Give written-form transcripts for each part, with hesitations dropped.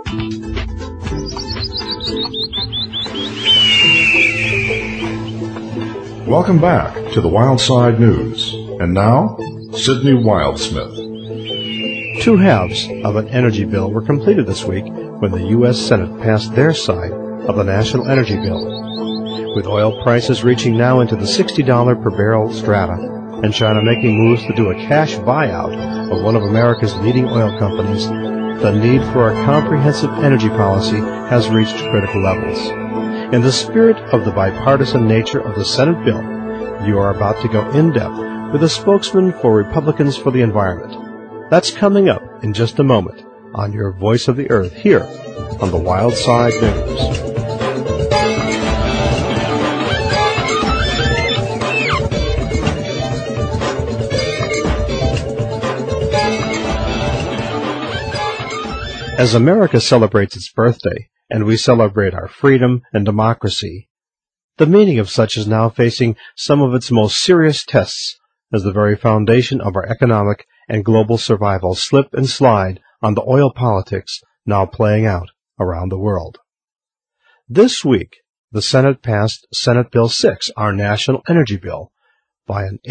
Welcome back to the Wild Side News. And now, Sidney Wildsmith. Two halves of an energy bill were completed this week when the U.S. Senate passed their side of the National Energy Bill. With oil prices reaching now into the $60 per barrel strata, and China making moves to do a cash buyout of one of America's leading oil companies, the need for a comprehensive energy policy has reached critical levels. In the spirit of the bipartisan nature of the Senate bill, you are about to go in-depth with a spokesman for Republicans for the Environment. That's coming up in just a moment on your Voice of the Earth here on the Wild Side News. As America celebrates its birthday, and we celebrate our freedom and democracy, the meaning of such is now facing some of its most serious tests as the very foundation of our economic and global survival slip and slide on the oil politics now playing out around the world. This week, the Senate passed Senate Bill 6, our National Energy Bill, by an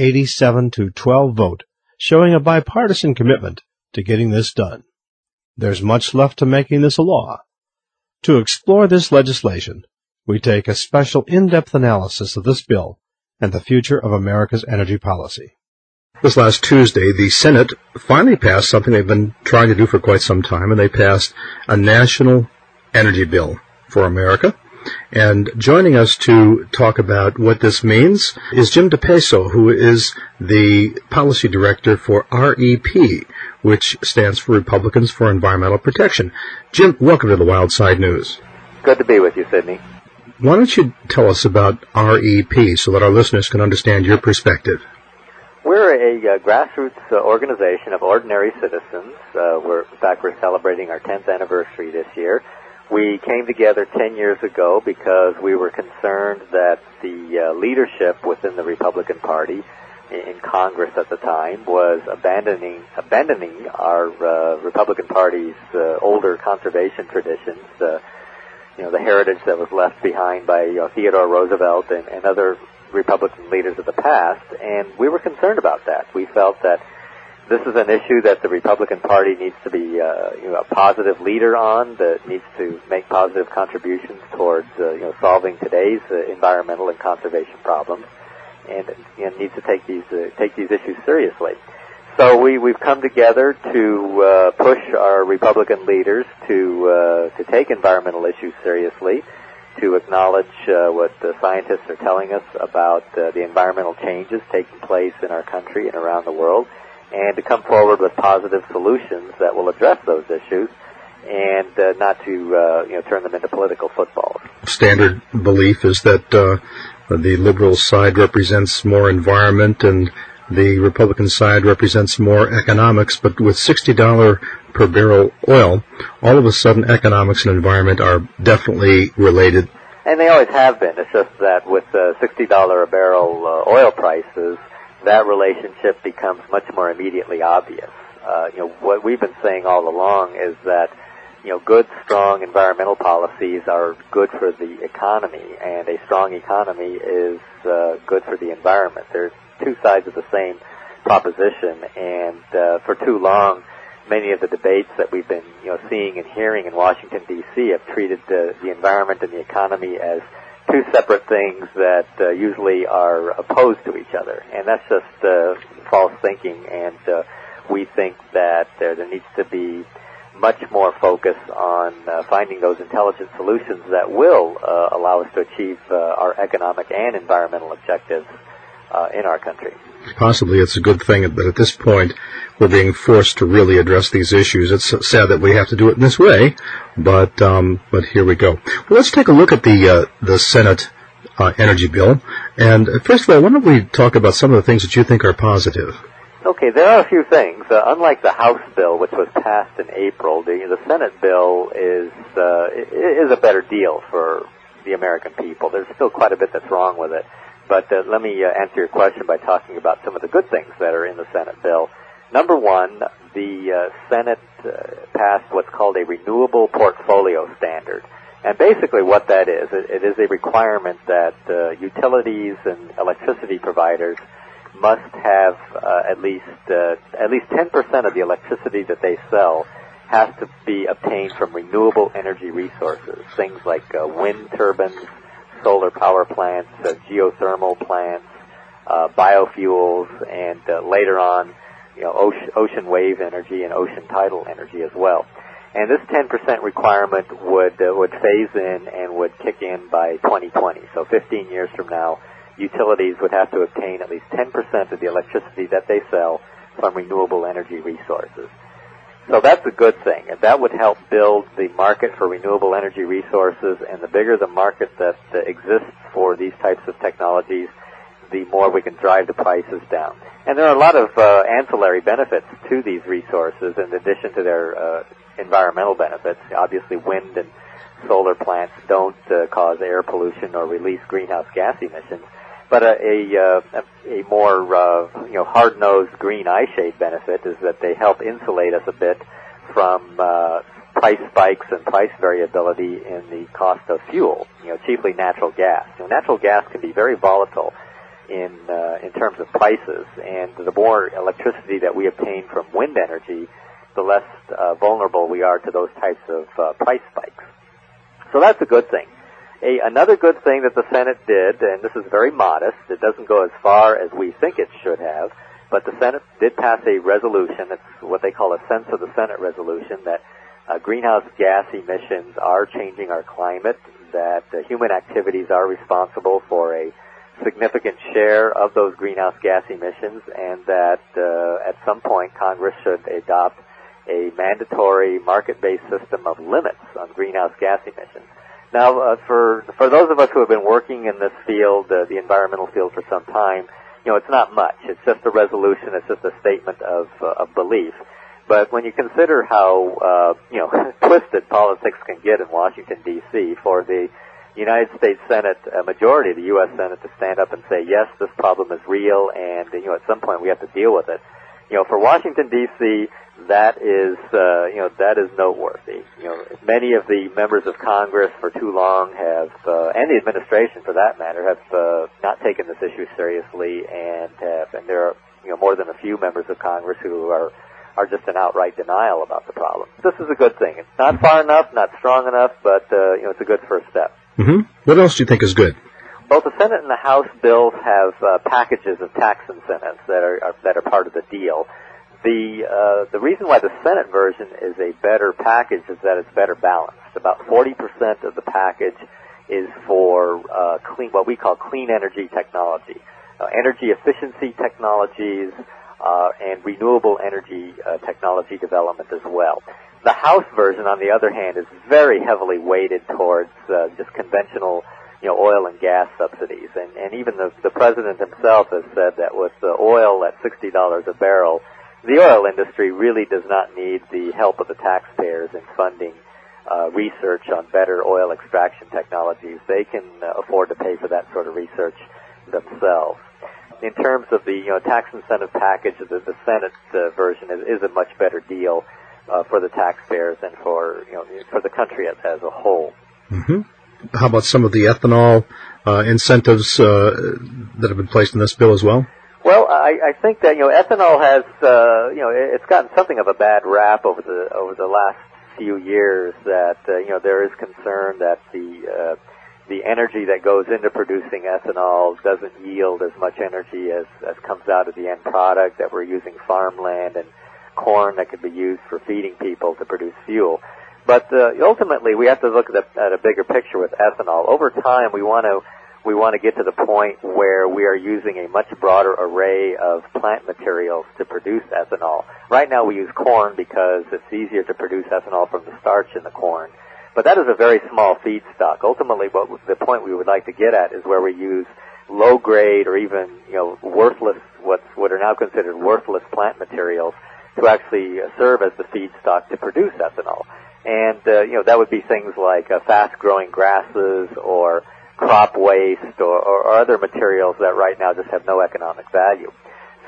87-12 vote, showing a bipartisan commitment to getting this done. There's much left to making this a law. To explore this legislation, we take a special in-depth analysis of this bill and the future of America's energy policy. This last Tuesday, the Senate finally passed something they've been trying to do for quite some time, and they passed a national energy bill for America. And joining us to talk about what this means is Jim DePeso, who is the policy director for REP, which stands for Republicans for Environmental Protection. Jim, welcome to the Wild Side News. Good to be with you, Sidney. Why don't you tell us about REP so that our listeners can understand your perspective? We're a grassroots organization of ordinary citizens. We're celebrating our 10th anniversary this year. We came together 10 years ago because we were concerned that the leadership within the Republican Party in Congress at the time was abandoning our Republican Party's older conservation traditions, the heritage that was left behind by Theodore Roosevelt and other Republican leaders of the past, and we were concerned about that. We felt that this is an issue that the Republican Party needs to be a positive leader on, that needs to make positive contributions towards solving today's environmental and conservation problems, and needs to take these issues seriously. So we've come together to push our Republican leaders to take environmental issues seriously, to acknowledge what the scientists are telling us about the environmental changes taking place in our country and around the world, and to come forward with positive solutions that will address those issues, and not to turn them into political footballs. Standard belief is that the liberal side represents more environment and the Republican side represents more economics, but with $60 per barrel oil, all of a sudden economics and environment are definitely related. And they always have been. It's just that with $60 a barrel oil prices, that relationship becomes much more immediately obvious. What we've been saying all along is that good, strong environmental policies are good for the economy, and a strong economy is good for the environment. There's two sides of the same proposition, and for too long, many of the debates that we've been seeing and hearing in Washington, D.C. have treated the environment and the economy as two separate things that usually are opposed to each other, and that's just false thinking, and we think that there needs to be much more focus on finding those intelligent solutions that will allow us to achieve our economic and environmental objectives in our country. Possibly it's a good thing that at this point we're being forced to really address these issues. It's sad that we have to do it in this way, but here we go. Well, let's take a look at the Senate energy bill. And first of all, why don't we talk about some of the things that you think are positive? Okay, there are a few things. Unlike the House bill, which was passed in April, the Senate bill is a better deal for the American people. There's still quite a bit that's wrong with it. But let me answer your question by talking about some of the good things that are in the Senate bill. Number one, the Senate passed what's called a renewable portfolio standard. And basically what that is, it is a requirement that utilities and electricity providers must have at least 10% of the electricity that they sell has to be obtained from renewable energy resources, things like wind turbines, solar power plants, geothermal plants, biofuels, and later on, ocean wave energy and ocean tidal energy as well. And this 10% requirement would phase in and would kick in by 2020. So 15 years from now, utilities would have to obtain at least 10% of the electricity that they sell from renewable energy resources. So that's a good thing, and that would help build the market for renewable energy resources, and the bigger the market that exists for these types of technologies, the more we can drive the prices down. And there are a lot of ancillary benefits to these resources in addition to their environmental benefits. Obviously, wind and solar plants don't cause air pollution or release greenhouse gas emissions, but a more hard-nosed green eye-shade benefit is that they help insulate us a bit from price spikes and price variability in the cost of fuel, chiefly natural gas. Natural gas can be very volatile in terms of prices, and the more electricity that we obtain from wind energy, the less vulnerable we are to those types of price spikes. So that's a good thing. Another good thing that the Senate did, and this is very modest, it doesn't go as far as we think it should have, but the Senate did pass a resolution, it's what they call a sense of the Senate resolution, that greenhouse gas emissions are changing our climate, that human activities are responsible for a significant share of those greenhouse gas emissions, and that at some point Congress should adopt a mandatory market-based system of limits on greenhouse gas emissions. Now, for those of us who have been working in this field, the environmental field, for some time, it's not much. It's just a resolution. It's just a statement of belief. But when you consider how twisted politics can get in Washington D.C., for the United States Senate, a majority of the U.S. Senate, to stand up and say, yes, this problem is real, and at some point we have to deal with it. For Washington D.C., that is noteworthy. Many of the members of Congress for too long have, and the administration for that matter, have not taken this issue seriously, and there are more than a few members of Congress who are just in outright denial about the problem. This is a good thing. It's not far enough, not strong enough, but it's a good first step. Mm-hmm. What else do you think is good? Both the Senate and the House bills have packages of tax incentives that are part of the deal. The reason why the Senate version is a better package is that it's better balanced. About 40% of the package is for what we call clean energy technology, energy efficiency technologies, and renewable energy technology development as well. The House version, on the other hand, is very heavily weighted towards just conventional oil and gas subsidies. And even the President himself has said that with the oil at $60 a barrel, the oil industry really does not need the help of the taxpayers in funding research on better oil extraction technologies. They can afford to pay for that sort of research themselves. In terms of the tax incentive package, the Senate version is a much better deal for the taxpayers and for the country as a whole. Mm-hmm. How about some of the ethanol incentives that have been placed in this bill as well? Well, I think that ethanol has it's gotten something of a bad rap over the last few years. That there is concern that the energy that goes into producing ethanol doesn't yield as much energy as comes out of the end product. That we're using farmland and corn that could be used for feeding people to produce fuel. But ultimately, we have to look at a bigger picture with ethanol. Over time, we want to get to the point where we are using a much broader array of plant materials to produce ethanol. Right now, we use corn because it's easier to produce ethanol from the starch in the corn. But that is a very small feedstock. Ultimately, the point we would like to get at is where we use low-grade or even worthless, what are now considered worthless plant materials to actually serve as the feedstock to produce ethanol. And, that would be things like fast-growing grasses or crop waste or other materials that right now just have no economic value.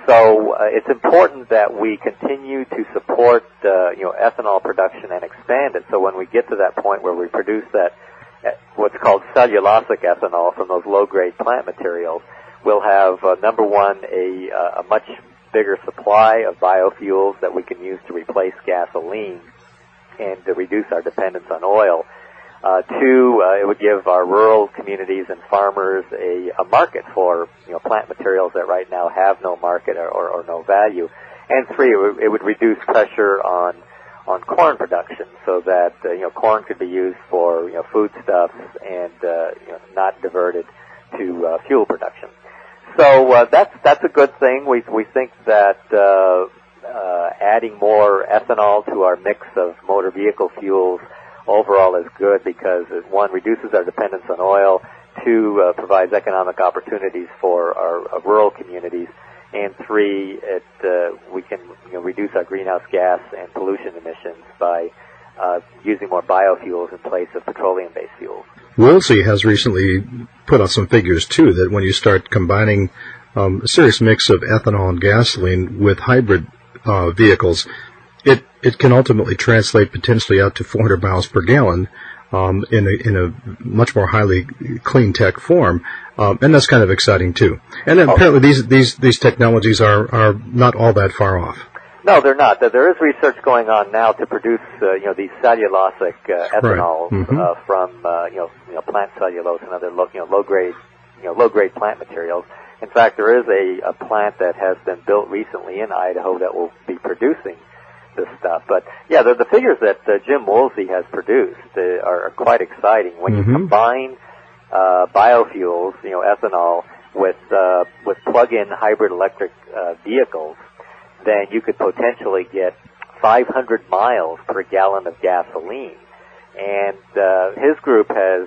So it's important that we continue to support ethanol production and expand it. So when we get to that point where we produce that what's called cellulosic ethanol from those low-grade plant materials, we'll have number one a much bigger supply of biofuels that we can use to replace gasoline and to reduce our dependence on oil. Two, it would give our rural communities and farmers a market for plant materials that right now have no market or no value. And three, it would reduce pressure on corn production so that corn could be used for foodstuffs and not diverted to fuel production. So that's a good thing. We think that adding more ethanol to our mix of motor vehicle fuels overall is good because it, one, reduces our dependence on oil, two, provides economic opportunities for our rural communities, and three, we can reduce our greenhouse gas and pollution emissions by using more biofuels in place of petroleum-based fuels. Woolsey has recently put out some figures, too, that when you start combining a serious mix of ethanol and gasoline with hybrid vehicles, it can ultimately translate potentially out to 400 miles per gallon in a much more highly clean tech form, and that's kind of exciting too. And apparently these technologies are not all that far off. No, they're not. There is research going on now to produce these cellulosic ethanols right. From plant cellulose and other low grade plant materials. In fact, there is a plant that has been built recently in Idaho that will be producing this stuff. But yeah, the figures that Jim Woolsey has produced are quite exciting. When you combine biofuels, ethanol, with plug-in hybrid electric vehicles, then you could potentially get 500 miles per gallon of gasoline. And his group has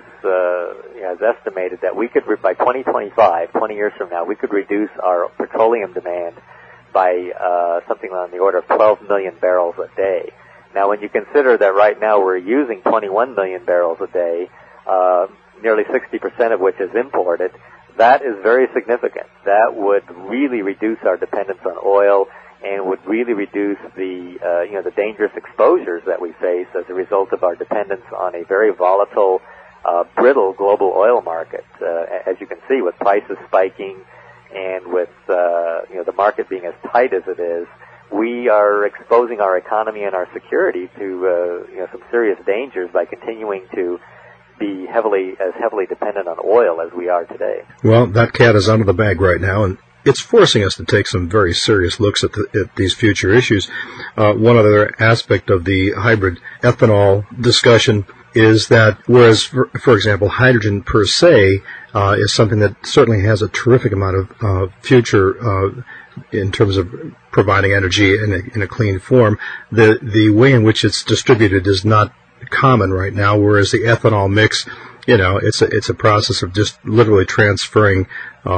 estimated that we could, by 2025, 20 years from now, we could reduce our petroleum demand by something on the order of 12 million barrels a day. Now, when you consider that right now we're using 21 million barrels a day, nearly 60% of which is imported, that is very significant. That would really reduce our dependence on oil and would really reduce the dangerous exposures that we face as a result of our dependence on a very volatile, brittle global oil market. As you can see, with prices spiking and with the market being as tight as it is, we are exposing our economy and our security to some serious dangers by continuing to be heavily dependent on oil as we are today. Well, that cat is out of the bag right now, and it's forcing us to take some very serious looks at these future issues. One other aspect of the hybrid ethanol discussion is that whereas, for example, hydrogen per se is something that certainly has a terrific amount of future in terms of providing energy in a clean form, the way in which it's distributed is not common right now, whereas the ethanol mix, it's a process of just literally transferring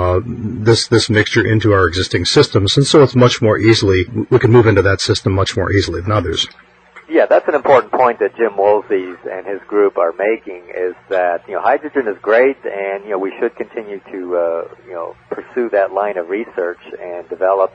this mixture into our existing systems, and so it's much more easily, we can move into that system much more easily than others. Yeah, that's an important point that Jim Woolsey and his group are making, is that hydrogen is great, and we should continue to pursue that line of research and develop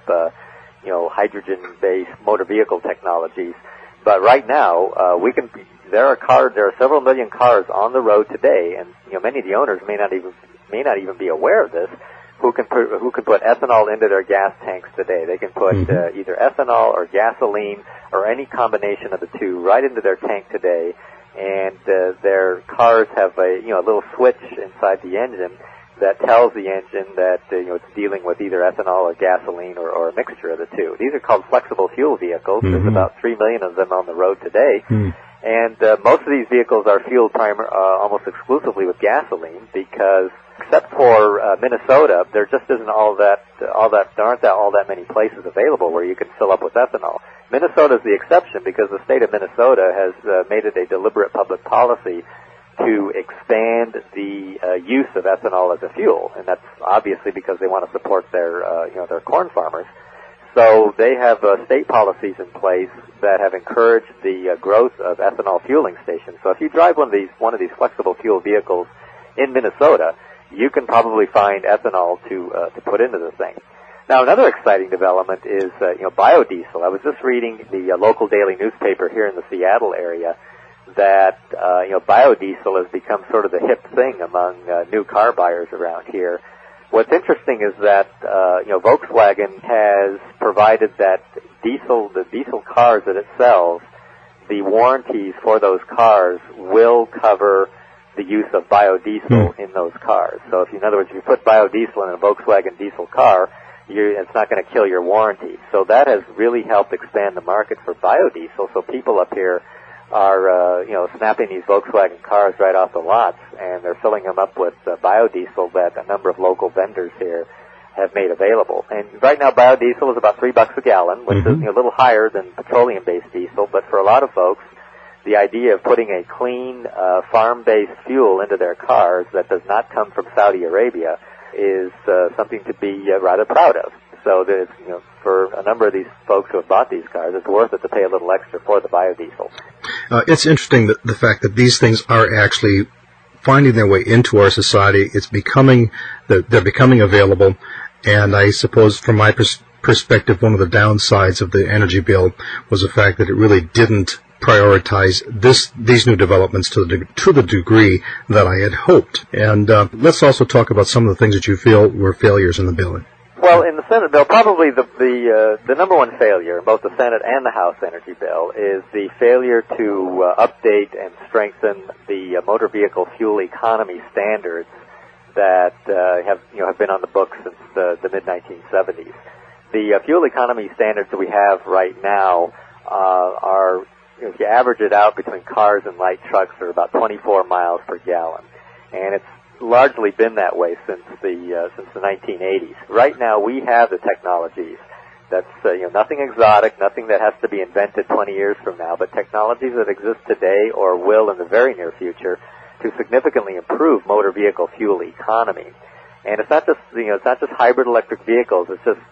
hydrogen-based motor vehicle technologies. But right now, there are several million cars on the road today, and many of the owners may not even be aware of this, who can put ethanol into their gas tanks today. They can put either ethanol or gasoline or any combination of the two right into their tank today, and their cars have a little switch inside the engine that tells the engine that it's dealing with either ethanol or gasoline or a mixture of the two. These are called flexible fuel vehicles. There's about 3 million of them on the road today. And most of these vehicles are fueled almost exclusively with gasoline, because except for Minnesota, there just isn't there aren't all that many places available where you can fill up with ethanol. Minnesota is the exception because the state of Minnesota has made it a deliberate public policy to expand the use of ethanol as a fuel, and that's obviously because they want to support their corn farmers. So they have state policies in place that have encouraged the growth of ethanol fueling stations. So if you drive one of these flexible fuel vehicles in Minnesota, you can probably find ethanol to put into the thing. Now, another exciting development is, biodiesel. I was just reading the local daily newspaper here in the Seattle area that, biodiesel has become sort of the hip thing among new car buyers around here. What's interesting is that, Volkswagen has provided that the diesel cars that it sells, the warranties for those cars will cover the use of biodiesel in those cars. So in other words, if you put biodiesel in a Volkswagen diesel car, it's not going to kill your warranty. So that has really helped expand the market for biodiesel. So people up here are, snapping these Volkswagen cars right off the lots, and they're filling them up with biodiesel that a number of local vendors here have made available. And right now, biodiesel is about $3 a gallon, which is a little higher than petroleum-based diesel. But for a lot of folks, the idea of putting a clean farm-based fuel into their cars that does not come from Saudi Arabia is something to be rather proud of. So that for a number of these folks who have bought these cars, it's worth it to pay a little extra for the biodiesel. It's interesting that the fact that these things are actually finding their way into our society. They're becoming available, and I suppose from my perspective, one of the downsides of the energy bill was the fact that it really didn't prioritize these new developments to the degree that I had hoped. And let's also talk about some of the things that you feel were failures in the bill. Well, in the Senate bill, probably the number one failure in both the Senate and the House energy bill is the failure to update and strengthen the motor vehicle fuel economy standards that have been on the books since the mid-1970s. The fuel economy standards that we have right now are, if you average it out between cars and light trucks, are about 24 miles per gallon, and it's largely been that way since the 1980s. Right now, we have the technologies. That's nothing exotic, nothing that has to be invented 20 years from now, but technologies that exist today or will in the very near future to significantly improve motor vehicle fuel economy. And it's not just hybrid electric vehicles. It's just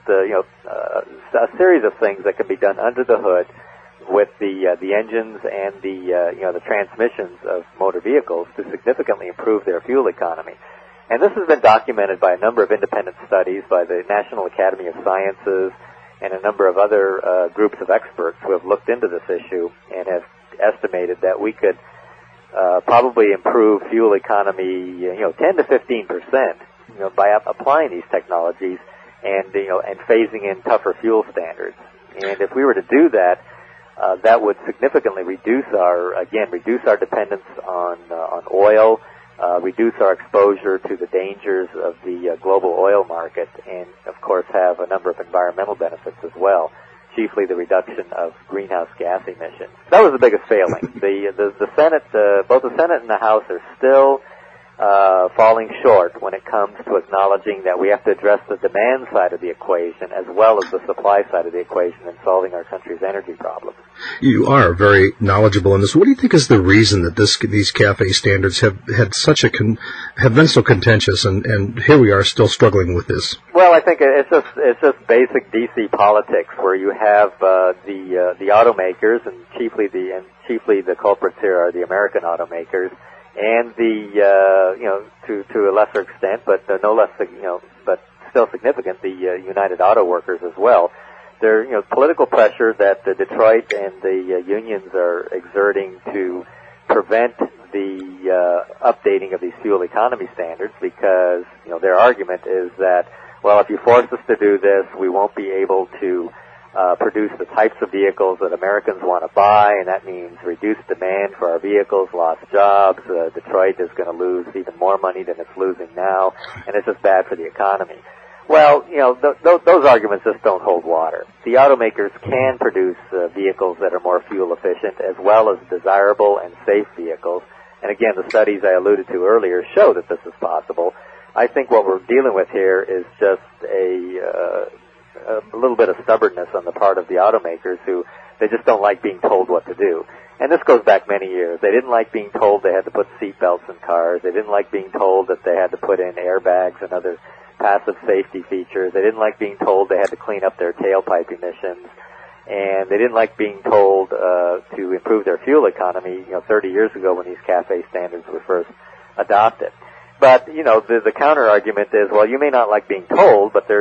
a series of things that can be done under the hood with the engines and the transmissions of motor vehicles to significantly improve their fuel economy. And this has been documented by a number of independent studies by the National Academy of Sciences and a number of other groups of experts who have looked into this issue and have estimated that we could probably improve fuel economy 10 to 15% by applying these technologies and phasing in tougher fuel standards. And if we were to do that, that would significantly reduce our dependence on oil, reduce our exposure to the dangers of the global oil market, and of course have a number of environmental benefits as well, chiefly the reduction of greenhouse gas emissions. That was the biggest failing. The Senate, both the Senate and the House, are still falling short when it comes to acknowledging that we have to address the demand side of the equation as well as the supply side of the equation in solving our country's energy problems. You are very knowledgeable in this. What do you think is the reason that these CAFE standards have been so contentious, and here we are still struggling with this? Well, I think it's just basic DC politics, where you have the automakers, and chiefly the culprits here are the American automakers, and to a lesser extent, but no less, but still significant, the United Auto Workers as well. There, political pressure that Detroit and the unions are exerting to prevent the updating of these fuel economy standards, because their argument is that, well, if you force us to do this, we won't be able to produce the types of vehicles that Americans want to buy, and that means reduced demand for our vehicles, lost jobs. Detroit is going to lose even more money than it's losing now, and it's just bad for the economy. Well, those arguments just don't hold water. The automakers can produce vehicles that are more fuel efficient, as well as desirable and safe vehicles. And again, the studies I alluded to earlier show that this is possible. I think what we're dealing with here is just a little bit of stubbornness on the part of the automakers, who they just don't like being told what to do. And this goes back many years. They didn't like being told they had to put seat belts in cars. They didn't like being told that they had to put in airbags and other passive safety features. They didn't like being told they had to clean up their tailpipe emissions. And they didn't like being told to improve their fuel economy, 30 years ago when these CAFE standards were first adopted. But, the counter argument is, well, you may not like being told, but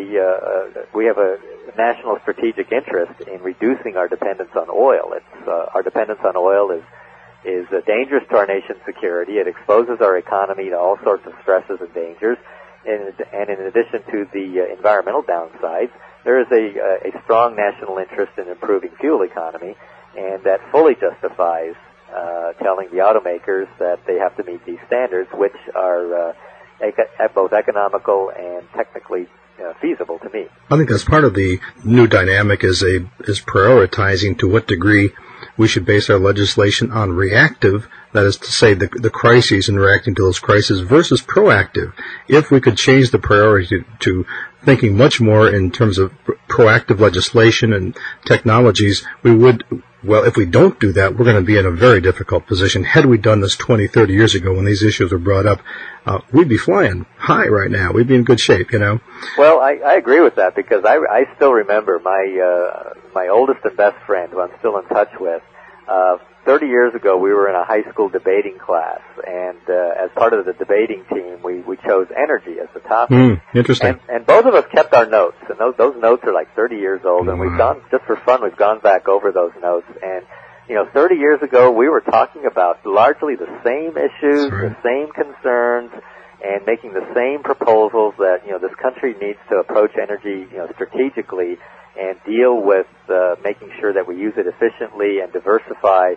we have a national strategic interest in reducing our dependence on oil. Our dependence on oil is dangerous to our nation's security. It exposes our economy to all sorts of stresses and dangers. And in addition to the environmental downsides, there is a strong national interest in improving fuel economy, and that fully justifies telling the automakers that they have to meet these standards, which are both economical and technically feasible to meet. I think that's part of the new dynamic is prioritizing to what degree we should base our legislation on reactive, that is to say the crises and reacting to those crises, versus proactive. If we could change the priority to thinking much more in terms of proactive legislation and technologies, we would, well, if we don't do that, we're going to be in a very difficult position. Had we done this 20, 30 years ago when these issues were brought up, we'd be flying high right now. We'd be in good shape, Well, I agree with that, because I still remember my oldest and best friend, who I'm still in touch with. 30 years ago, we were in a high school debating class, and as part of the debating team, we chose energy as the topic. Interesting. And both of us kept our notes, and those notes are like 30 years old, and we've gone, just for fun, we've gone back over those notes, and 30 years ago, we were talking about largely the same issues, the same concerns, and making the same proposals that, this country needs to approach energy, strategically and deal with making sure that we use it efficiently and diversify.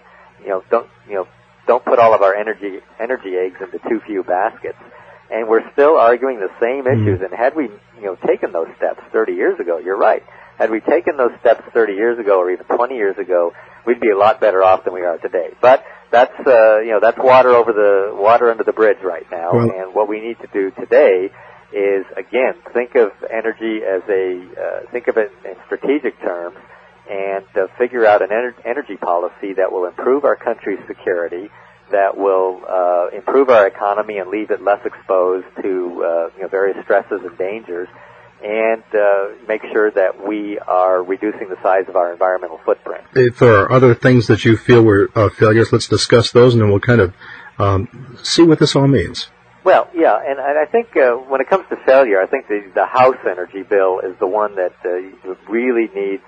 Don't put all of our energy eggs into too few baskets. And we're still arguing the same issues. And had we, taken those steps 30 years ago, you're right. Had we taken those steps 30 years ago or even 20 years ago, we'd be a lot better off than we are today. But that's water under the bridge right now. Well, and what we need to do today is, again, think of energy as think of it in strategic terms, and figure out an energy policy that will improve our country's security, that will improve our economy and leave it less exposed to various stresses and dangers, and make sure that we are reducing the size of our environmental footprint. If there are other things that you feel were failures, let's discuss those, and then we'll kind of see what this all means. Well, yeah, and I think when it comes to failure, I think the House energy bill is the one that really needs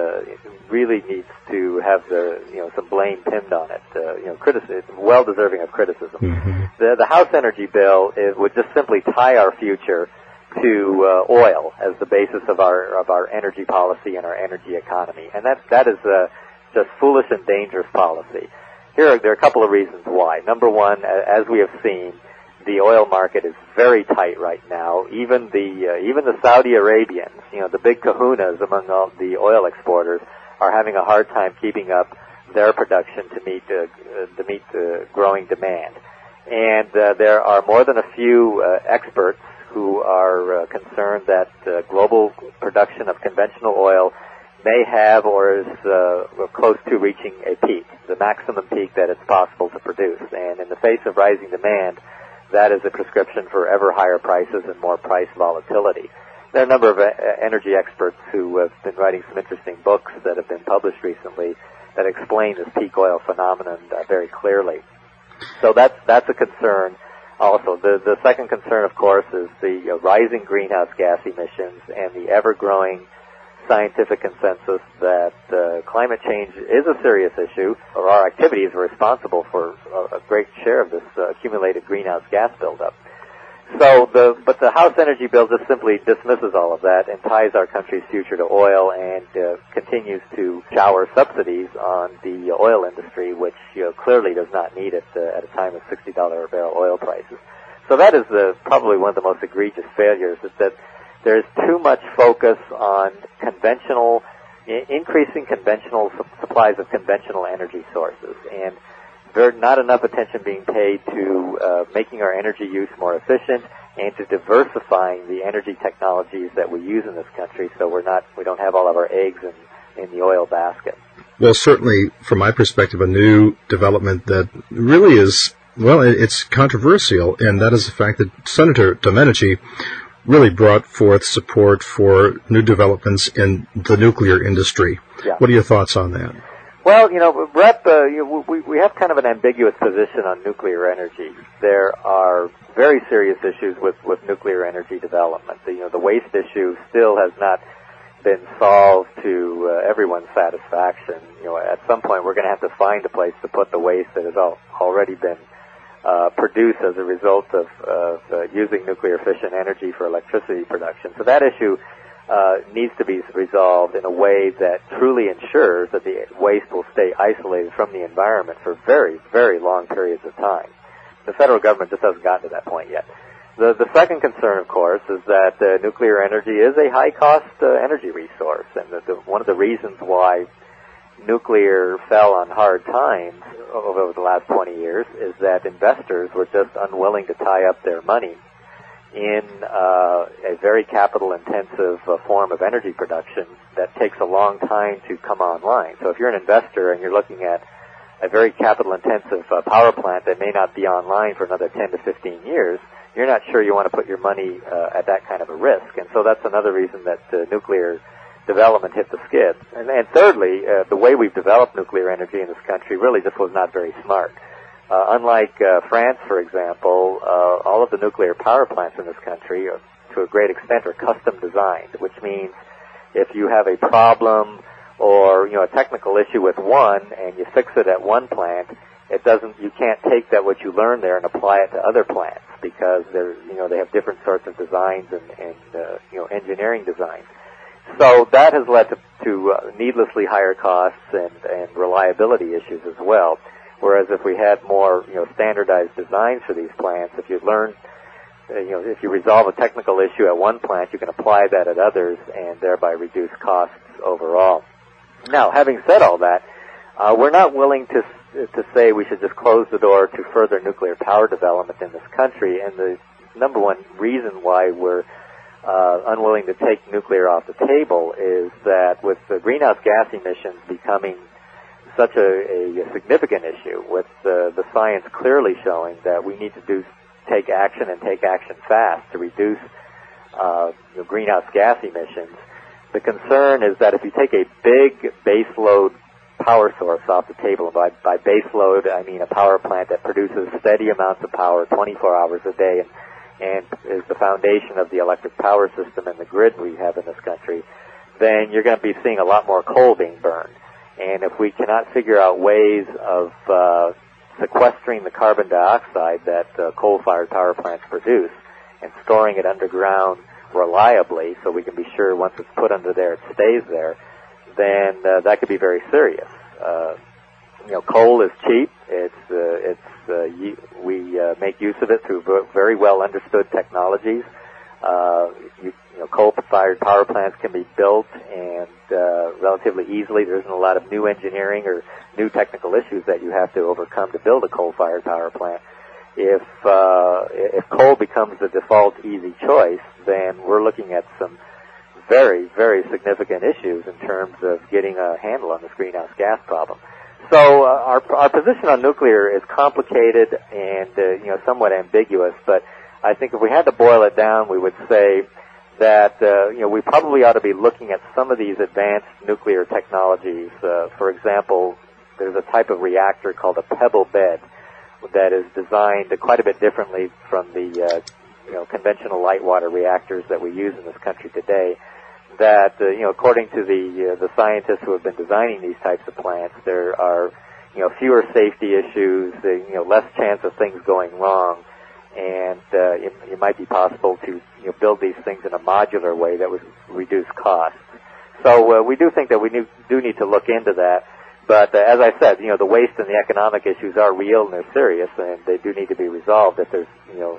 to have some blame pinned on it. It's well deserving of criticism. The House energy bill would just simply tie our future to oil as the basis of our energy policy and our energy economy, and that is just foolish and dangerous policy. There are a couple of reasons why. Number one, as we have seen, the oil market is very tight right now. Even the Saudi Arabians, the big kahunas among all the oil exporters, are having a hard time keeping up their production to meet the growing demand. And there are more than a few experts who are concerned that global production of conventional oil may have or is close to reaching a peak, the maximum peak that it's possible to produce. And in the face of rising demand, that is a prescription for ever higher prices and more price volatility. There are a number of energy experts who have been writing some interesting books that have been published recently that explain this peak oil phenomenon very clearly. So that's a concern. Also, the second concern, of course, is the rising greenhouse gas emissions and the ever-growing scientific consensus that climate change is a serious issue, or our activities are responsible for a great share of this accumulated greenhouse gas buildup. But the House energy bill just simply dismisses all of that and ties our country's future to oil and continues to shower subsidies on the oil industry, which clearly does not need it at a time of $60 a barrel oil prices. So that is probably one of the most egregious failures, is that there's too much focus on increasing conventional supplies of conventional energy sources, and there's not enough attention being paid to making our energy use more efficient and to diversifying the energy technologies that we use in this country, so we don't have all of our eggs in the oil basket. Well, certainly, from my perspective, a new development that really is, it's controversial, and that is the fact that Senator Domenici really brought forth support for new developments in the nuclear industry. Yeah. What are your thoughts on that? Well, REP, we have kind of an ambiguous position on nuclear energy. There are very serious issues with nuclear energy development. The waste issue still has not been solved to everyone's satisfaction. At some point we're going to have to find a place to put the waste that has already been produced as a result of using nuclear efficient energy for electricity production. So that issue needs to be resolved in a way that truly ensures that the waste will stay isolated from the environment for very, very long periods of time. The federal government just hasn't gotten to that point yet. The second concern, of course, is that nuclear energy is a high-cost energy resource, and one of the reasons why nuclear fell on hard times over the last 20 years is that investors were just unwilling to tie up their money in a very capital-intensive form of energy production that takes a long time to come online. So if you're an investor and you're looking at a very capital-intensive power plant that may not be online for another 10 to 15 years, you're not sure you want to put your money at that kind of a risk. And so that's another reason that nuclear development hit the skids. And thirdly, the way we've developed nuclear energy in this country really just was not very smart. Unlike France, for example, all of the nuclear power plants in this country, to a great extent, are custom designed, which means if you have a problem or a technical issue with one and you fix it at one plant, you can't take that what you learn there and apply it to other plants because they have different sorts of designs and engineering designs. So that has led to needlessly higher costs and reliability issues as well. Whereas if we had more, standardized designs for these plants, if you learn, if you resolve a technical issue at one plant, you can apply that at others and thereby reduce costs overall. Now, having said all that, we're not willing to say we should just close the door to further nuclear power development in this country. And the number one reason why we're unwilling to take nuclear off the table is that with the greenhouse gas emissions becoming such a significant issue, with the science clearly showing that we need to take action and take action fast to reduce greenhouse gas emissions. The concern is that if you take a big baseload power source off the table, and by baseload I mean a power plant that produces steady amounts of power 24 hours a day and is the foundation of the electric power system and the grid we have in this country, then you're going to be seeing a lot more coal being burned. And if we cannot figure out ways of sequestering the carbon dioxide that coal-fired power plants produce and storing it underground reliably so we can be sure once it's put under there it stays there, then that could be very serious. Coal is cheap. We make use of it through very well understood technologies. Coal-fired power plants can be built and relatively easily. There isn't a lot of new engineering or new technical issues that you have to overcome to build a coal-fired power plant. If coal becomes the default easy choice, then we're looking at some very, very significant issues in terms of getting a handle on this greenhouse gas problem. So our position on nuclear is complicated and somewhat ambiguous, but I think if we had to boil it down, we would say that we probably ought to be looking at some of these advanced nuclear technologies. For example, there's a type of reactor called a pebble bed that is designed quite a bit differently from the conventional light water reactors that we use in this country today. That according to the scientists who have been designing these types of plants, there are fewer safety issues, less chance of things going wrong, and it might be possible to build these things in a modular way that would reduce costs. So we do think that we do need to look into that. But as I said, the waste and the economic issues are real and they're serious, and they do need to be resolved if there's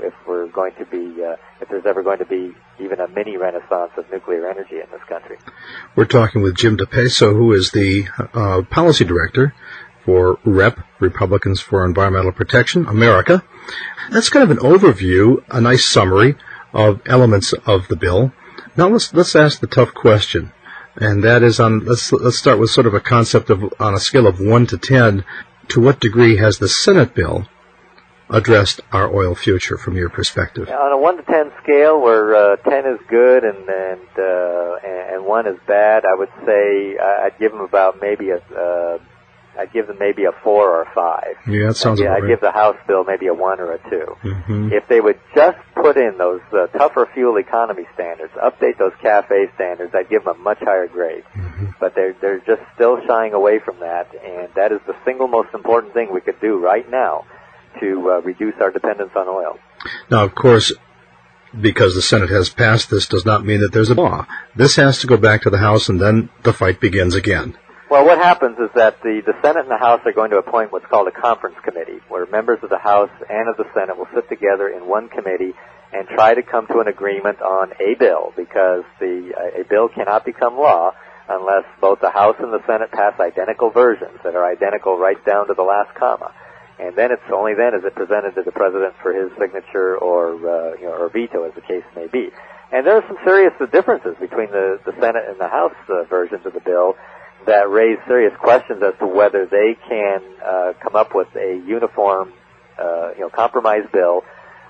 if there's ever going to be even a mini renaissance of nuclear energy in this country. We're talking with Jim DePeso, who is the policy director for REP, Republicans for Environmental Protection, America. That's kind of an overview, a nice summary of elements of the bill. Now let's ask the tough question. And that is let's start with sort of a concept of on a scale of 1 to 10, to what degree has the Senate bill addressed our oil future from your perspective? On a 1 to 10 scale, where 10 is good and 1 is bad, I would say I'd give them about maybe a I'd give them maybe a 4 or a 5. Yeah, that sounds about I'd right. give the House bill maybe a 1 or a 2. Mm-hmm. If they would just put in those tougher fuel economy standards, update those CAFE standards, I'd give them a much higher grade. Mm-hmm. But they're just still shying away from that, and that is the single most important thing we could do right now to reduce our dependence on oil. Now, of course, because the Senate has passed this does not mean that there's a law. This has to go back to the House, and then the fight begins again. Well, what happens is that the Senate and the House are going to appoint what's called a conference committee, where members of the House and of the Senate will sit together in one committee and try to come to an agreement on a bill, because a bill cannot become law unless both the House and the Senate pass identical versions that are identical right down to the last comma. And then it's only then is it presented to the President for his signature or veto, as the case may be. And there are some serious differences between the Senate and the House versions of the bill that raise serious questions as to whether they can come up with a uniform, compromise bill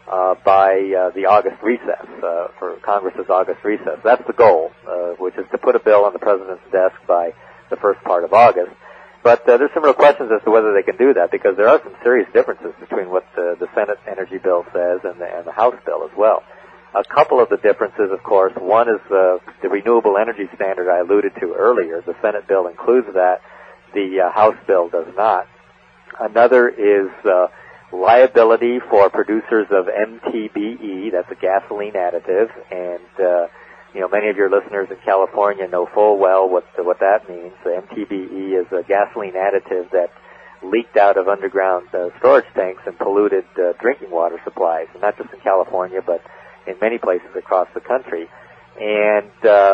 by the August recess, for Congress's August recess. That's the goal, which is to put a bill on the President's desk by the first part of August. But there's some real questions as to whether they can do that, because there are some serious differences between what the Senate energy bill says and the House bill as well. A couple of the differences, of course, one is the renewable energy standard I alluded to earlier. The Senate bill includes that. The House bill does not. Another is liability for producers of MTBE, that's a gasoline additive, and many of your listeners in California know full well what that means. The MTBE is a gasoline additive that leaked out of underground storage tanks and polluted drinking water supplies, and not just in California, but in many places across the country. And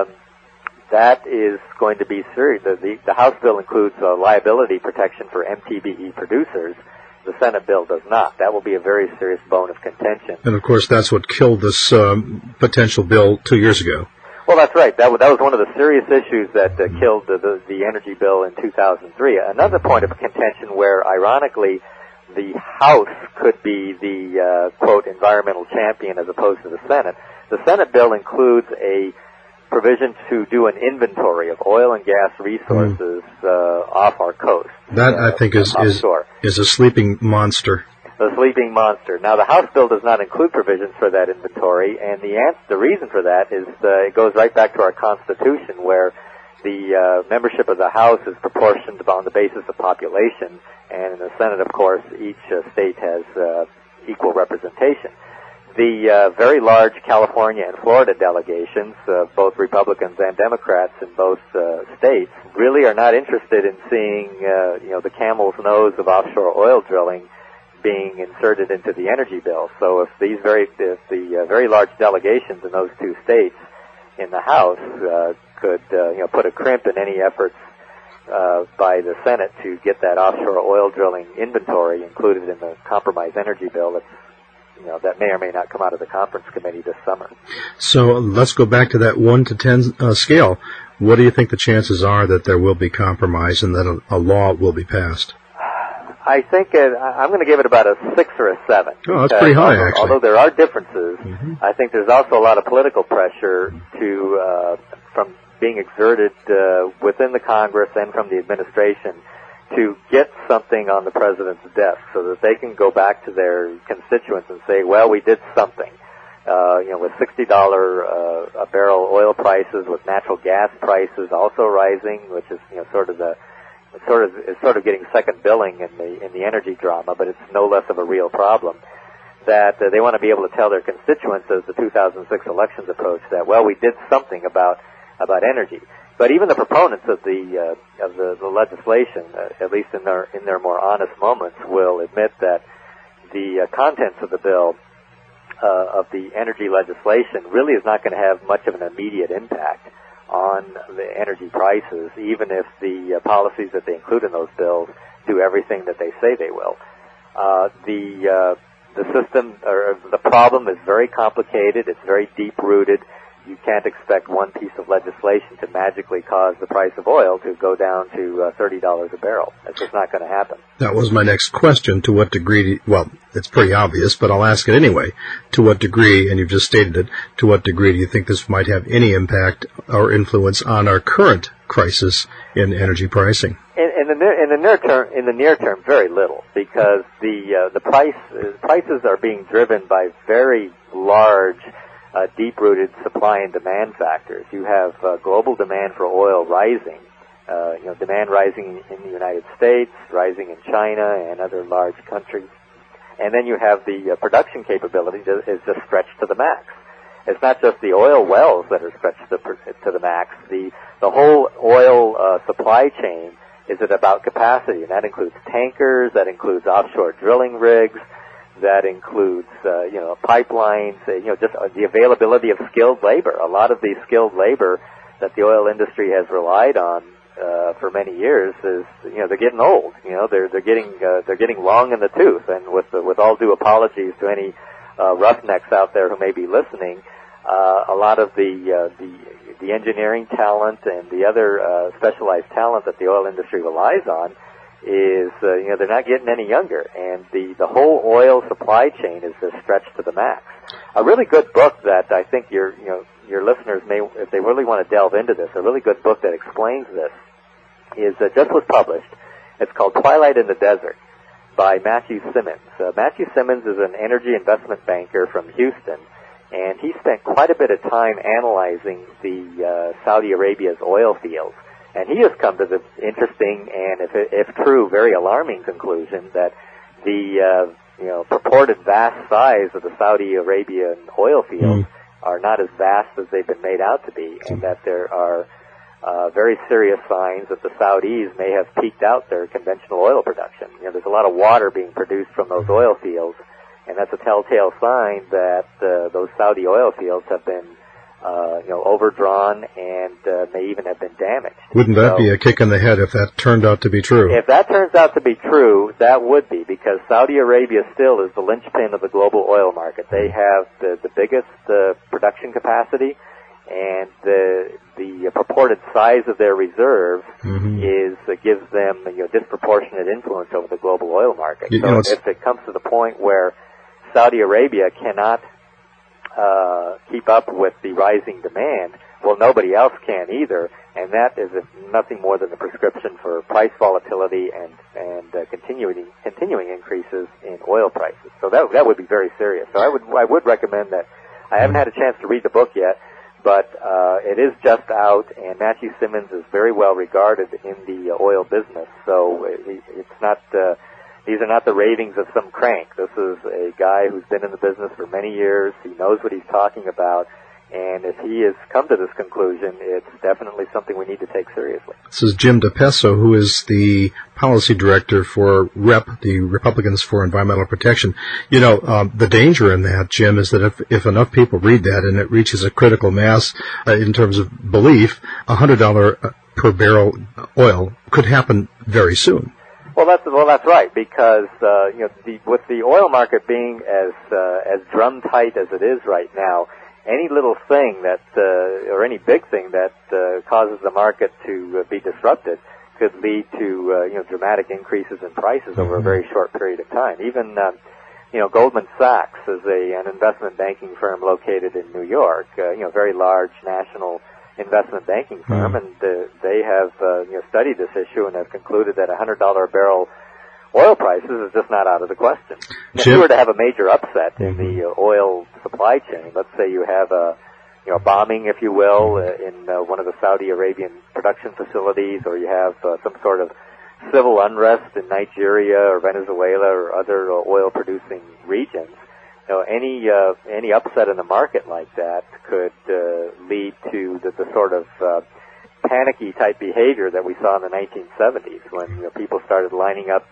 that is going to be serious. The House bill includes liability protection for MTBE producers. The Senate bill does not. That will be a very serious bone of contention. And, of course, that's what killed this potential bill 2 years ago. Well, that's right. That was one of the serious issues that killed the energy bill in 2003. Another point of contention where, ironically, the House could be the, quote, environmental champion as opposed to the Senate. The Senate bill includes a provision to do an inventory of oil and gas resources off our coast. That, I think, is a sleeping monster. The sleeping monster. Now, the House bill does not include provisions for that inventory, and the reason for that is it goes right back to our Constitution, where the membership of the House is proportioned on the basis of population, and in the Senate, of course, each state has equal representation. The very large California and Florida delegations, both Republicans and Democrats in both states, really are not interested in seeing the camel's nose of offshore oil drilling being inserted into the energy bill. So if the very large delegations in those two states in the House could put a crimp in any efforts by the Senate to get that offshore oil drilling inventory included in the compromise energy bill, that may or may not come out of the conference committee this summer. So let's go back to that 1 to 10 scale. What do you think the chances are that there will be compromise and that a law will be passed? I think I'm going to give it about a 6 or a 7. Oh, that's pretty high, actually. Although there are differences, I think there's also a lot of political pressure from being exerted within the Congress and from the administration to get something on the President's desk so that they can go back to their constituents and say, well, we did something. With $60 a barrel oil prices, with natural gas prices also rising, which is sort of getting second billing in the energy drama, but it's no less of a real problem. That they want to be able to tell their constituents as the 2006 elections approach that, well, we did something about energy. But even the proponents of the legislation, at least in their more honest moments, will admit that the contents of the bill, of the energy legislation, really is not going to have much of an immediate impact on the energy prices, even if the policies that they include in those bills do everything that they say they will. The system, or the problem, is very complicated. It's very deep-rooted. you can't expect one piece of legislation to magically cause the price of oil to go down to $30 a barrel. That's just not going to happen. That was my next question. To what degree, well, it's pretty obvious, but I'll ask it anyway. To what degree, and you've just stated it, to what degree do you think this might have any impact or influence on our current crisis in energy pricing? In the near term, very little, because the prices are being driven by very large, deep-rooted supply and demand factors. You have global demand for oil rising, demand rising in the United States, rising in China and other large countries, and then you have the production capability that is just stretched to the max. It's not just the oil wells that are stretched to the max. The whole oil supply chain is at about capacity, and that includes tankers, that includes offshore drilling rigs, that includes pipelines, just the availability of skilled labor. A lot of the skilled labor that the oil industry has relied on for many years is they're getting old. They're getting long in the tooth, and with all due apologies to any roughnecks out there who may be listening, a lot of the engineering talent and the other specialized talent that the oil industry relies on is they're not getting any younger, and the whole oil supply chain is just stretched to the max. A really good book that I think your listeners may, if they really want to delve into this, a really good book that explains this is just was published. It's called Twilight in the Desert by Matthew Simmons. Matthew Simmons is an energy investment banker from Houston, and he spent quite a bit of time analyzing the Saudi Arabia's oil fields. And he has come to the interesting and, if true, very alarming conclusion that the purported vast size of the Saudi Arabian oil fields are not as vast as they've been made out to be, and that there are very serious signs that the Saudis may have peaked out their conventional oil production. There's a lot of water being produced from those oil fields, and that's a telltale sign that those Saudi oil fields have been overdrawn and may even have been damaged. Wouldn't that be a kick in the head if that turned out to be true? If that turns out to be true, that would be, because Saudi Arabia still is the linchpin of the global oil market. They have the biggest production capacity, and the purported size of their reserves gives them disproportionate influence over the global oil market. So if it comes to the point where Saudi Arabia cannot keep up with the rising demand, well, nobody else can either, and that is nothing more than a prescription for price volatility and continuing increases in oil prices. So that would be very serious. So I would recommend that. I haven't had a chance to read the book yet, but it is just out, and Matthew Simmons is very well regarded in the oil business. So it's not. These are not the ravings of some crank. This is a guy who's been in the business for many years. He knows what he's talking about. And if he has come to this conclusion, it's definitely something we need to take seriously. This is Jim DePeso, who is the policy director for REP, the Republicans for Environmental Protection. The danger in that, Jim, is that if enough people read that and it reaches a critical mass in terms of belief, $100 per barrel oil could happen very soon. Well, that's right, because with the oil market being as drum tight as it is right now, any little thing that or any big thing that causes the market to be disrupted could lead to dramatic increases in prices over a very short period of time. Even Goldman Sachs is an investment banking firm located in New York, very large national investment banking firm, and they have studied this issue and have concluded that $100 a barrel oil prices is just not out of the question. If you were to have a major upset in the oil supply chain, let's say you have a bombing, if you will, in one of the Saudi Arabian production facilities, or you have some sort of civil unrest in Nigeria or Venezuela or other oil-producing regions, any upset in the market like that could lead to the sort of panicky type behavior that we saw in the 1970s when people started lining up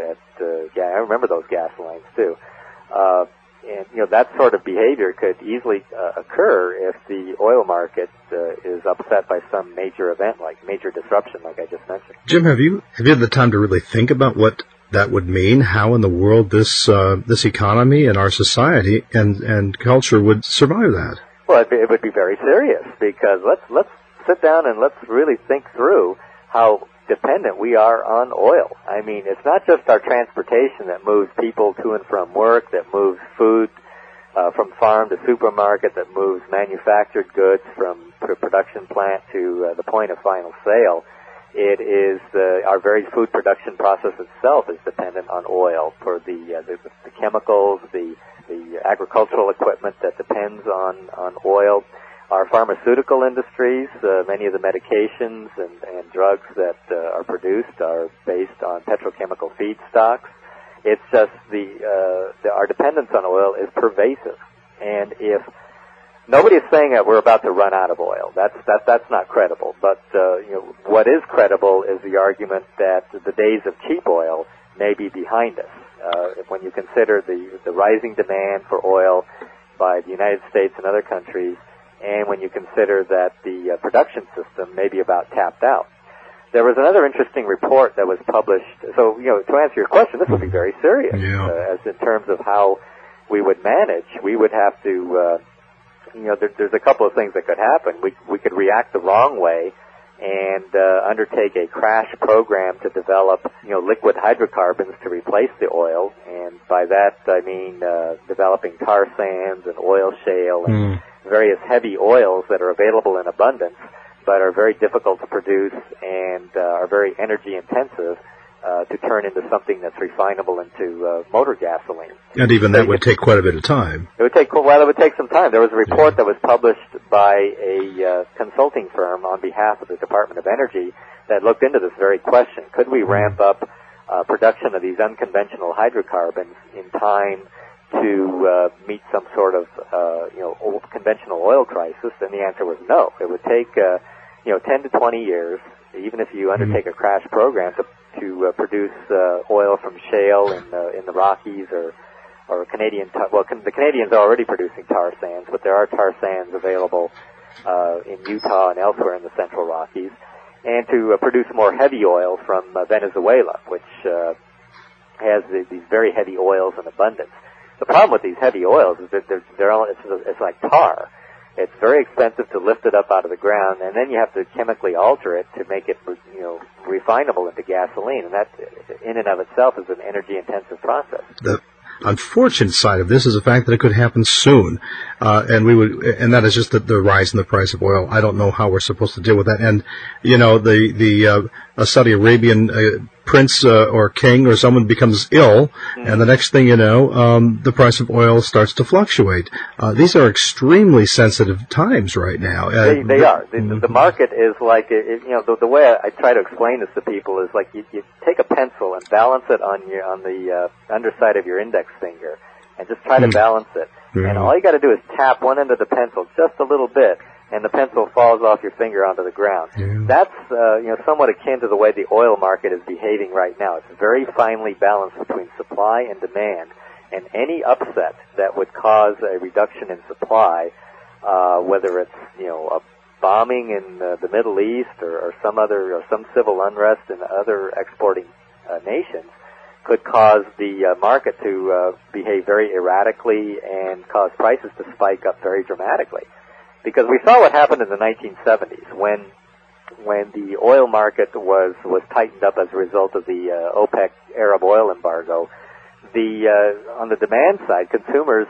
I remember those gas lines too. And that sort of behavior could easily occur if the oil market is upset by some major event, like major disruption, like I just mentioned. Jim, have you had the time to really think about what that would mean? How in the world this economy and our society and culture would survive that? Well, it would be very serious, because let's sit down and let's really think through how dependent we are on oil. I mean, it's not just our transportation that moves people to and from work, that moves food from farm to supermarket, that moves manufactured goods from production plant to the point of final sale. It is our very food production process itself is dependent on oil for the chemicals, the agricultural equipment that depends on oil. Our pharmaceutical industries, many of the medications and drugs that are produced are based on petrochemical feedstocks. It's just our dependence on oil is pervasive, and if nobody is saying that we're about to run out of oil, that's not credible. But what is credible is the argument that the days of cheap oil may be behind us. When you consider the rising demand for oil by the United States and other countries, and when you consider that the production system may be about tapped out. There was another interesting report that was published. So, to answer your question, this would be very serious. Yeah. As in terms of how we would manage, we would have to, there's a couple of things that could happen. We could react the wrong way and undertake a crash program to develop, liquid hydrocarbons to replace the oil. And by that, I mean developing tar sands and oil shale and various heavy oils that are available in abundance, but are very difficult to produce and are very energy intensive to turn into something that's refinable into motor gasoline. And even that would take quite a bit of time. It would take some time. There was a report that was published by a consulting firm on behalf of the Department of Energy that looked into this very question. Could we ramp up production of these unconventional hydrocarbons in time to meet some sort of conventional oil crisis? And the answer was no. It would take 10 to 20 years, even if you undertake a crash program to produce oil from shale in the Rockies or Canadian. The Canadians are already producing tar sands, but there are tar sands available in Utah and elsewhere in the Central Rockies, and to produce more heavy oil from Venezuela, which has these very heavy oils in abundance. The problem with these heavy oils is that it's like tar. It's very expensive to lift it up out of the ground, and then you have to chemically alter it to make it, refinable into gasoline, and that, in and of itself, is an energy-intensive process. The unfortunate side of this is the fact that it could happen soon, and that is just the rise in the price of oil. I don't know how we're supposed to deal with that. And the Saudi Arabian prince or king or someone becomes ill, and the next thing you know, the price of oil starts to fluctuate. These are extremely sensitive times right now. They are. The market is like, the way I try to explain this to people is like you take a pencil and balance it on the underside of your index finger, and just try to balance it. Yeah. And all you got to do is tap one end of the pencil just a little bit, and the pencil falls off your finger onto the ground. Yeah. That's somewhat akin to the way the oil market is behaving right now. It's very finely balanced between supply and demand, and any upset that would cause a reduction in supply, whether it's a bombing in the Middle East or some civil unrest in other exporting nations, could cause the market to behave very erratically and cause prices to spike up very dramatically. Because we saw what happened in the 1970s when the oil market was tightened up as a result of the OPEC Arab oil embargo. On the demand side, consumers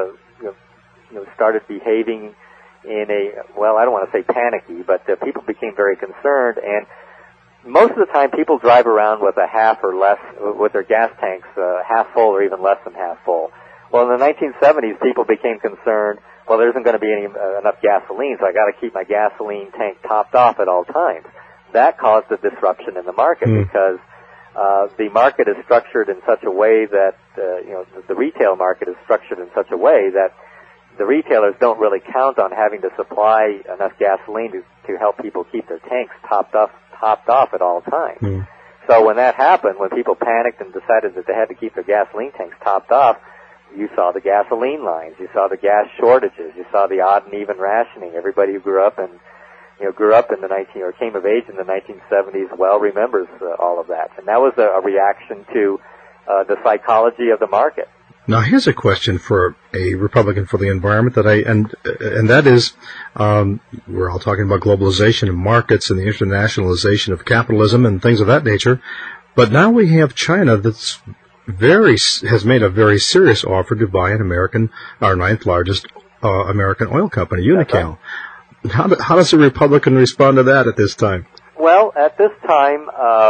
started behaving in I don't want to say panicky, but people became very concerned, and most of the time people drive around with a half or less, with their gas tanks half full or even less than half full. Well, in the 1970s, people became concerned, well, there isn't going to be enough gasoline, so I got to keep my gasoline tank topped off at all times. That caused a disruption in the market because the market is structured in such a way that, the retail market is structured in such a way that the retailers don't really count on having to supply enough gasoline to help people keep their tanks topped off at all times. So when that happened, when people panicked and decided that they had to keep their gasoline tanks topped off, you saw the gasoline lines, you saw the gas shortages, you saw the odd and even rationing. Everybody who grew up in the came of age in the 1970s well remembers all of that. And that was a reaction to the psychology of the market. Now, here's a question for a Republican for the environment and that is, we're all talking about globalization and markets and the internationalization of capitalism and things of that nature, but now we have China has made a very serious offer to buy our ninth largest American oil company, Unocal. Right. How does a Republican respond to that at this time? Well, at this time,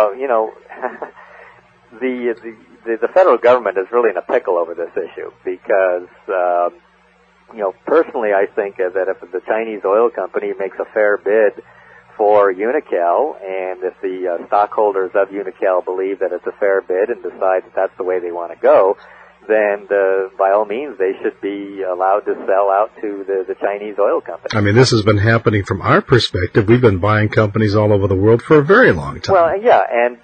the federal government is really in a pickle over this issue because, personally, I think that if the Chinese oil company makes a fair bid for Unocal, and if the stockholders of Unocal believe that it's a fair bid and decide that that's the way they want to go, then by all means they should be allowed to sell out to the Chinese oil company. I mean, this has been happening from our perspective. We've been buying companies all over the world for a very long time. Well, yeah, and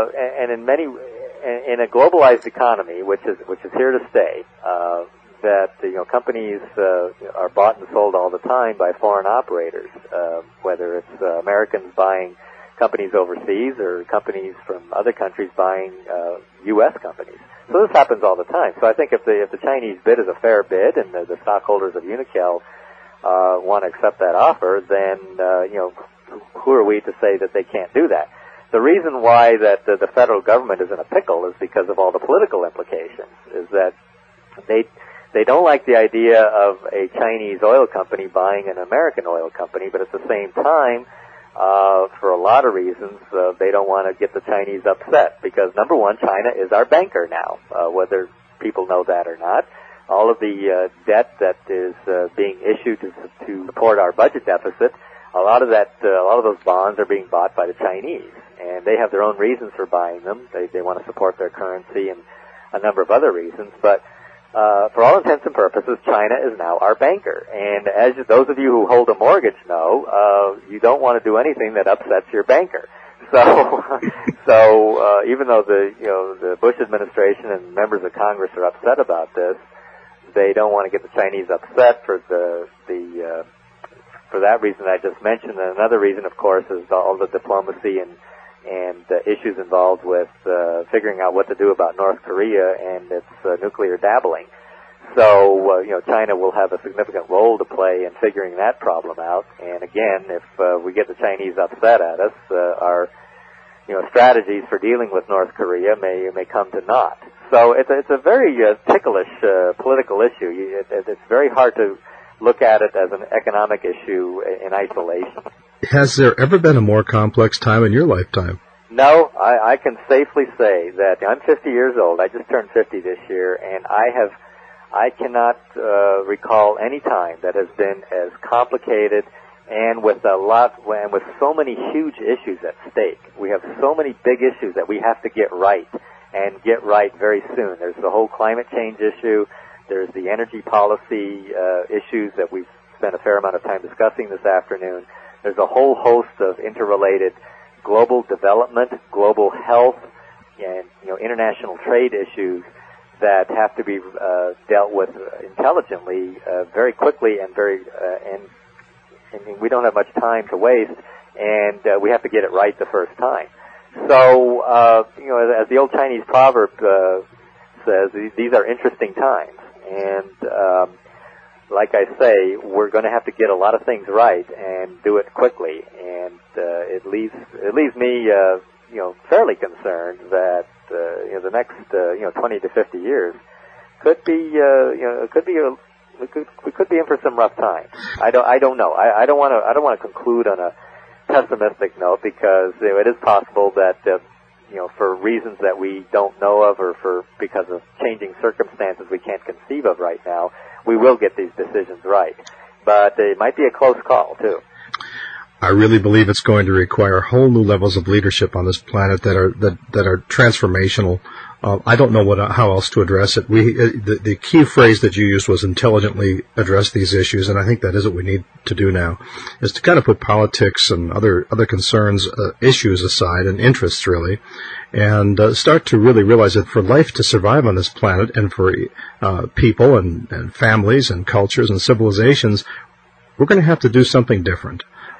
in a globalized economy, which is here to stay, that companies are bought and sold all the time by foreign operators, whether it's Americans buying companies overseas or companies from other countries buying U.S. companies. So this happens all the time. So I think if the Chinese bid is a fair bid and the stockholders of Unocal want to accept that offer, then who are we to say that they can't do that? The reason why that the federal government is in a pickle is because of all the political implications. Is that they don't like the idea of a Chinese oil company buying an American oil company, but at the same time, for a lot of reasons, they don't want to get the Chinese upset because, number one, China is our banker now, whether people know that or not. All of the debt that is being issued to support our budget deficit, a lot of those bonds are being bought by the Chinese, and they have their own reasons for buying them. They want to support their currency and a number of other reasons, but for all intents and purposes, China is now our banker. And as those of you who hold a mortgage know, you don't want to do anything that upsets your banker. So even though the Bush administration and members of Congress are upset about this, they don't want to get the Chinese upset for for that reason I just mentioned. And another reason, of course, is all the diplomacy and issues involved with figuring out what to do about North Korea and its nuclear dabbling. So, China will have a significant role to play in figuring that problem out. And again, if we get the Chinese upset at us, our strategies for dealing with North Korea may come to naught. So it's a very ticklish political issue. It's very hard to look at it as an economic issue in isolation. Has there ever been a more complex time in your lifetime? No, I can safely say that I'm 50 years old. I just turned 50 this year, and I cannot recall any time that has been as complicated and with so many huge issues at stake. We have so many big issues that we have to get right, and get right very soon. There's the whole climate change issue. There's the energy policy issues that we've spent a fair amount of time discussing this afternoon. There's a whole host of interrelated global development, global health, and international trade issues that have to be dealt with intelligently, very quickly, and we don't have much time to waste, and we have to get it right the first time. So, as the old Chinese proverb says, these are interesting times, and like I say, we're going to have to get a lot of things right and do it quickly, and it leaves me fairly concerned that the next 20 to 50 years could be we could be in for some rough times. I don't know. I don't want to conclude on a pessimistic note because it is possible that for reasons that we don't know of or because of changing circumstances we can't conceive of right now, we will get these decisions right. But it might be a close call, too. I really believe it's going to require whole new levels of leadership on this planet that are transformational. I don't know how else to address it. The key phrase that you used was intelligently address these issues, and I think that is what we need to do now, is to kind of put politics and other concerns, issues aside, and interests really, and start to really realize that for life to survive on this planet, and for people and families and cultures and civilizations, we're going to have to do something different.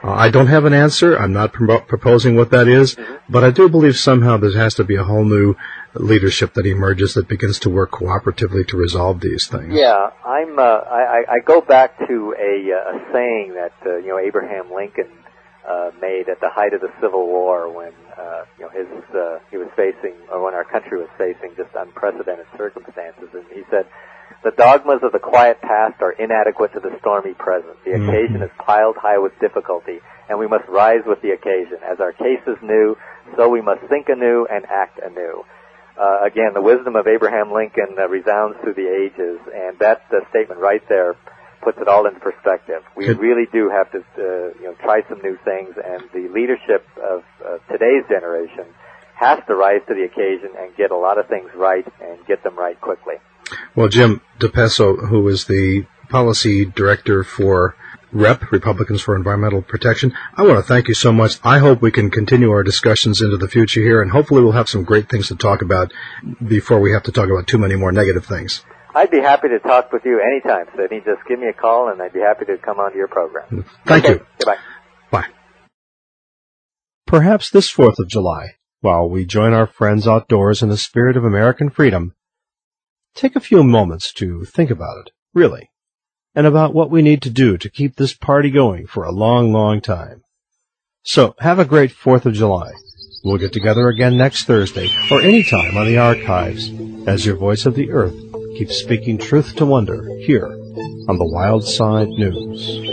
I don't have an answer. I'm not proposing what that is, but I do believe somehow there has to be a whole new leadership that emerges that begins to work cooperatively to resolve these things. Yeah, I go back to a saying that Abraham Lincoln made at the height of the Civil War when he was facing, or when our country was facing just unprecedented circumstances, and he said, "The dogmas of the quiet past are inadequate to the stormy present. The occasion is piled high with difficulty, and we must rise with the occasion. As our case is new, so we must think anew and act anew." Again, the wisdom of Abraham Lincoln resounds through the ages, and that statement right there puts it all into perspective. We really do have to try some new things, and the leadership of today's generation has to rise to the occasion and get a lot of things right and get them right quickly. Well, Jim DePeso, who is the policy director for REP, Republicans for Environmental Protection, I want to thank you so much. I hope we can continue our discussions into the future here, and hopefully we'll have some great things to talk about before we have to talk about too many more negative things. I'd be happy to talk with you anytime, Sidney. Just give me a call, and I'd be happy to come onto your program. Thank you. Goodbye. Bye. Perhaps this 4th of July, while we join our friends outdoors in the spirit of American freedom, take a few moments to think about it, really, and about what we need to do to keep this party going for a long, long time. So, have a great 4th of July. We'll get together again next Thursday, or any time on the archives, as your voice of the earth keeps speaking truth to wonder here on the Wild Side News.